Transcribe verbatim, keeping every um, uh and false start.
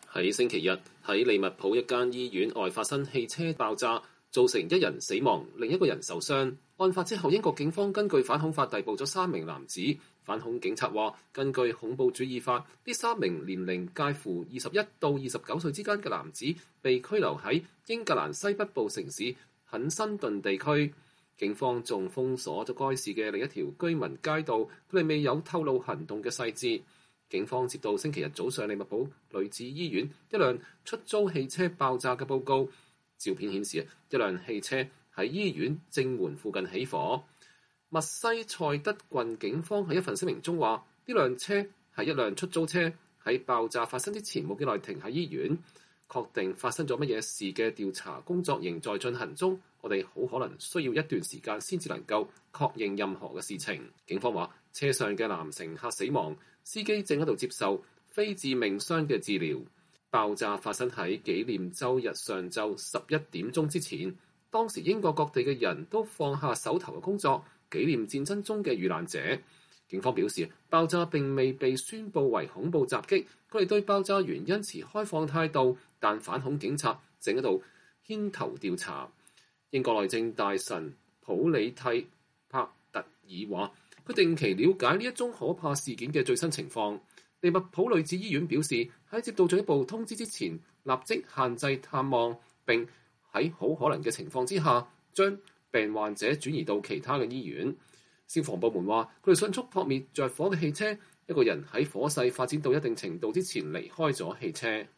喺星期日，喺利物浦一間醫院外發生汽車爆炸，造成一人死亡，另一個人受傷。案發之後，英國警方根據反恐法逮捕咗三名男子。反恐警察話，根據恐怖主義法，呢三名年齡介乎二十一到二十九歲之間嘅男子被拘留喺英格蘭西北部城市肯辛頓地區。警方仲封鎖咗該市嘅另一條居民街道，佢哋未有透露行動嘅細節。警方接到星期日早上利物浦女子醫院一輛出租汽車爆炸嘅報告，照片顯示一輛汽車喺醫院正門附近起火。密西塞德郡警方喺一份聲明中話，呢輛車係一輛出租車，喺爆炸發生之前冇幾耐停喺醫院。確定發生咗乜嘢事嘅調查工作仍在進行中，我哋好可能需要一段時間先至能夠確認任何嘅事情。警方話，車上嘅男乘客死亡，司機正喺度接受非致命傷嘅治療。爆炸發生喺紀念週日上晝十一點鐘之前，當時英國各地嘅人都放下手頭嘅工作，紀念戰爭中嘅遇難者。警方表示，爆炸並未被宣佈為恐怖襲擊，佢哋對爆炸原因持開放態度，但反恐警察正喺度牽頭調查。英國內政大臣普里蒂帕特爾話，佢定期了解呢一宗可怕事件嘅最新情況。利物浦女子醫院表示，喺接到進一步通知之前，立即限制探望，並喺好可能嘅情況之下，將病患者轉移到其他嘅醫院。消防部門話，佢哋迅速撲滅着火嘅汽車，一個人喺火勢發展到一定程度之前離開咗汽車。